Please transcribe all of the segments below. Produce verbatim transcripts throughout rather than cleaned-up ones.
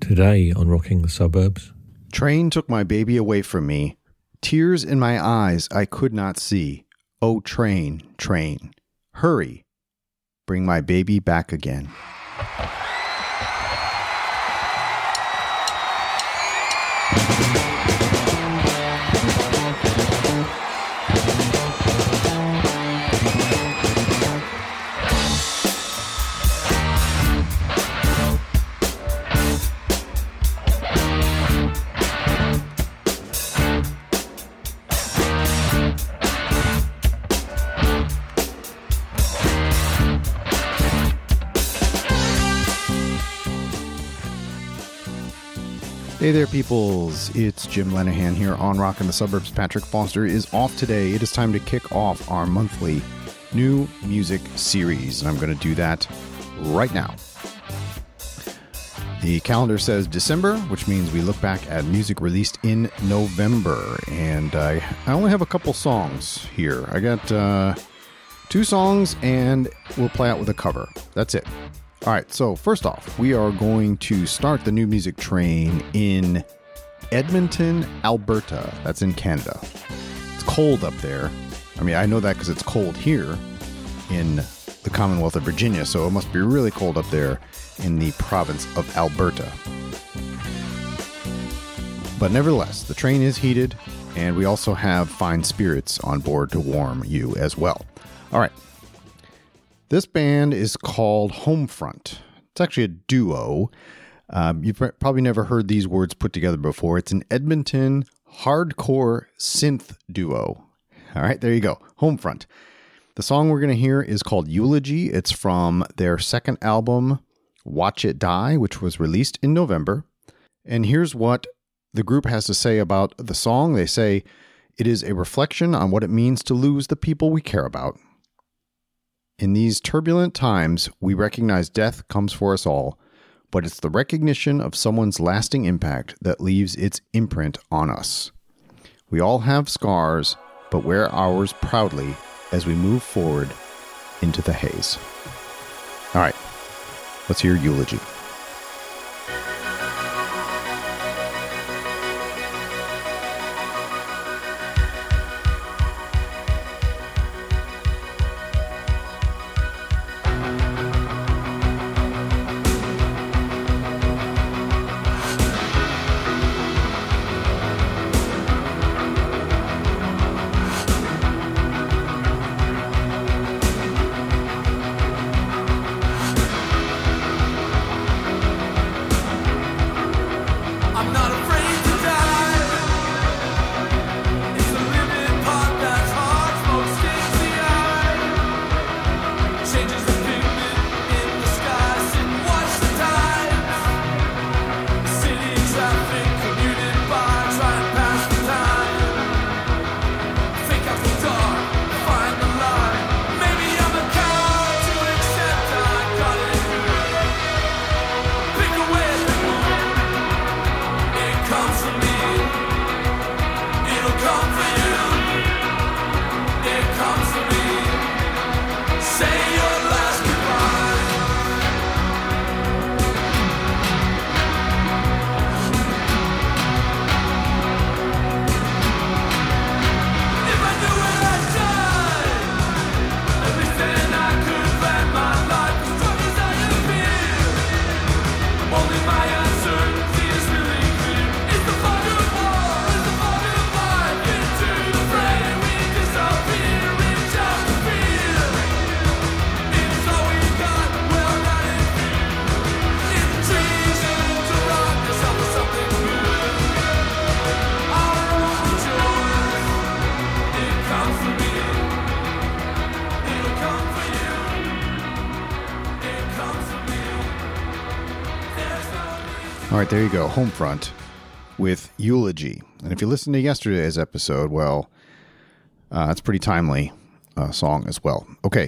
Today on Rocking the Suburbs. Train took my baby away from me. Tears in my eyes I could not see. Oh, train, train, hurry. Bring my baby back again. Hey there, peoples. It's Jim Lenahan here on Rockin' the Suburbs. Patrick Foster is off today. It is time to kick off our monthly new music series, and I'm going to do that right now. The calendar says December, which means we look back at music released in November, and uh, I only have a couple songs here. I got uh, two songs, and we'll play out with a cover. That's it. All right, so first off, we are going to start the new music train in Edmonton, Alberta. That's in Canada. It's cold up there. I mean, I know that because it's cold here in the Commonwealth of Virginia, so it must be really cold up there in the province of Alberta. But nevertheless, the train is heated, and we also have fine spirits on board to warm you as well. All right. This band is called Homefront. It's actually a duo. Um, you've probably never heard these words put together before. It's an Edmonton hardcore synth duo. All right, there you go. Homefront. The song we're going to hear is called Eulogy. It's from their second album, Watch It Die, which was released in November. And here's what the group has to say about the song. They say, it is a reflection on what it means to lose the people we care about. In these turbulent times, we recognize death comes for us all, but it's the recognition of someone's lasting impact that leaves its imprint on us. We all have scars, but wear ours proudly as we move forward into the haze. All right, let's hear Eulogy. All right, there you go. Homefront with Eulogy. And if you listened to yesterday's episode, well, uh, it's a pretty timely uh, song as well. Okay.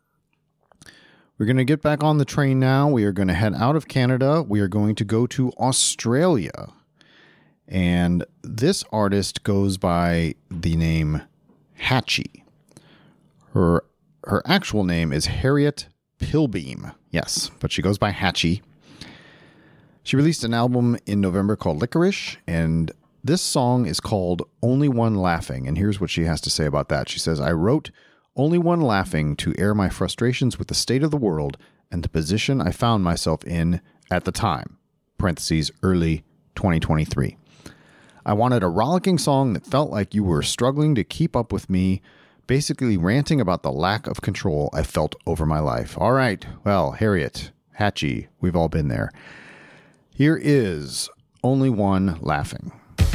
We're going to get back on the train now. We are going to head out of Canada. We are going to go to Australia. And this artist goes by the name Hatchie. Her her actual name is Harriet Pilbeam. Yes, but she goes by Hatchie. She released an album in November called Licorice, and this song is called Only One Laughing. And here's what she has to say about that. She says, I wrote Only One Laughing to air my frustrations with the state of the world and the position I found myself in at the time, parentheses, early twenty twenty-three. I wanted a rollicking song that felt like you were struggling to keep up with me, basically ranting about the lack of control I felt over my life. All right, well, Harriet, Hatchie, we've all been there. Here is Only One Laughing.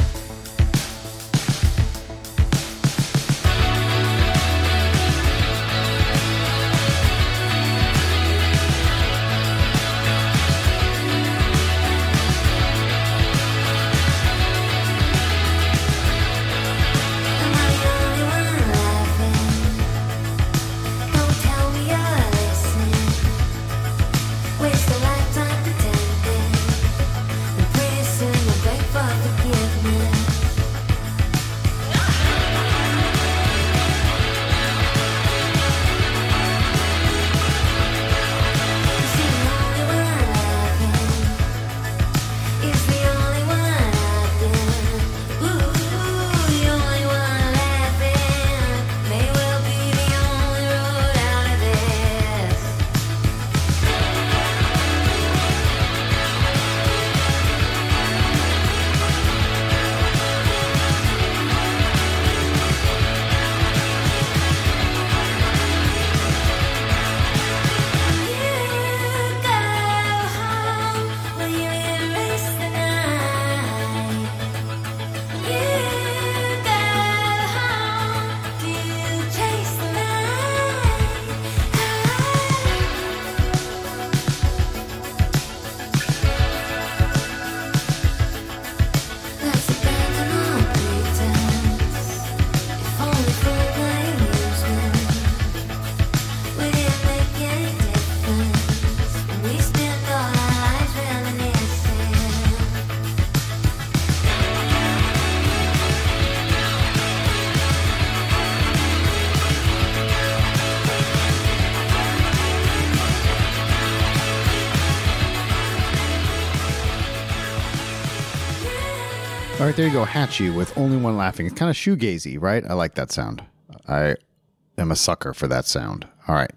All right, there you go, Hatchie with Only One Laughing. It's kind of shoegazy, right? I like that sound. I am a sucker for that sound. All right.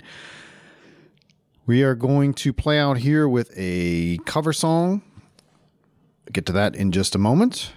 We are going to play out here with a cover song. I'll get to that in just a moment.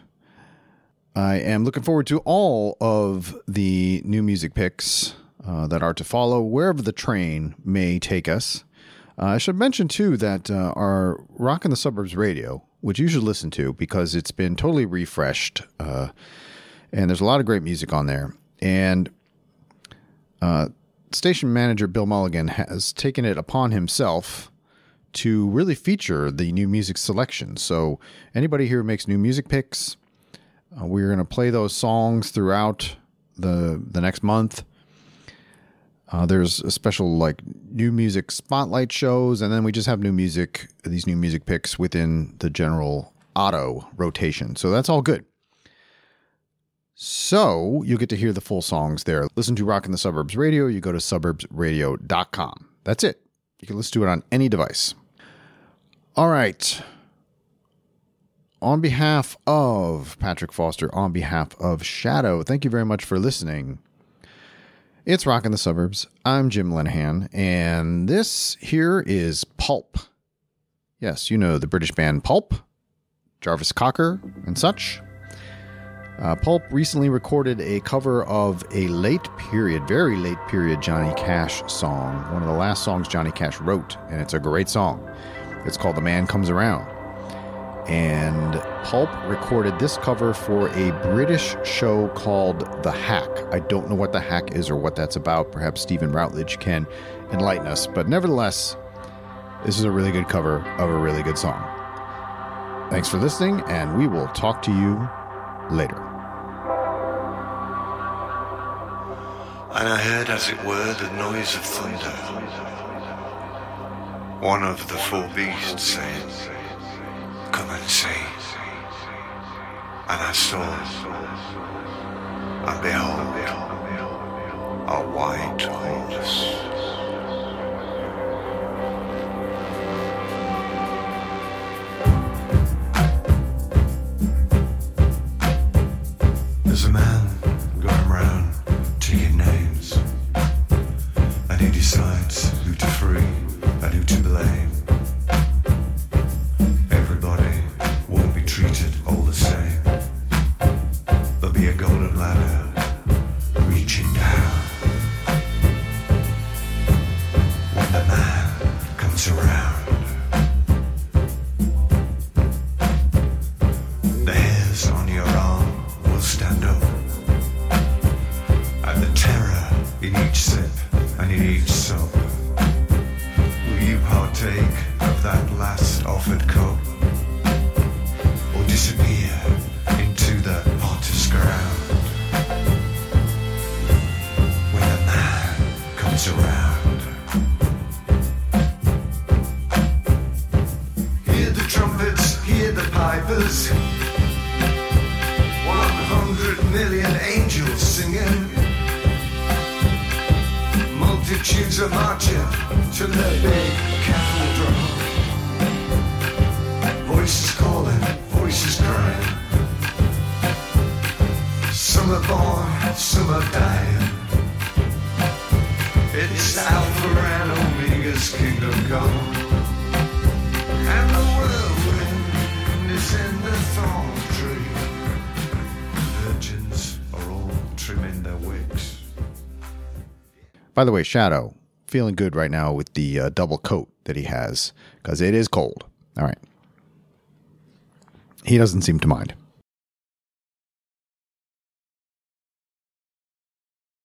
I am looking forward to all of the new music picks uh, that are to follow wherever the train may take us. Uh, I should mention, too, that uh, our Rockin' the Suburbs radio, which you should listen to because it's been totally refreshed, uh, and there's a lot of great music on there. And uh, station manager Bill Mulligan has taken it upon himself to really feature the new music selection. So anybody here who makes new music picks, uh, we're going to play those songs throughout the the next month. Uh, there's a special like new music spotlight shows, and then we just have new music, these new music picks within the general auto rotation. So that's all good. So you'll get to hear the full songs there. Listen to Rockin' the Suburbs Radio. You go to suburbs radio dot com. That's it. You can listen to it on any device. All right. On behalf of Patrick Foster, on behalf of Shadow, thank you very much for listening. It's Rockin' the Suburbs. I'm Jim Lenahan, and this here is Pulp. Yes, you know the British band Pulp, Jarvis Cocker, and such. Uh, Pulp recently recorded a cover of a late period, very late period Johnny Cash song, one of the last songs Johnny Cash wrote, and it's a great song. It's called The Man Comes Around. And Pulp recorded this cover for a British show called The Hack. I don't know what The Hack is or what that's about. Perhaps Stephen Routledge can enlighten us. But nevertheless, this is a really good cover of a really good song. Thanks for listening, and we will talk to you later. And I heard, as it were, the noise of thunder. One of the four beasts saying, "Come and see." And I saw, and behold, a white horse. there's one hundred million angels singing. Multitudes are marching to the big cathedral. Voices calling, voices crying. Some are born, some are dying. It's Alpha and Omega's kingdom come. And the whirlwind is in the thorn tree. Virgins are all trimming their wicks. By the way, Shadow, feeling good right now with the uh, double coat that he has, because it is cold. All right. He doesn't seem to mind.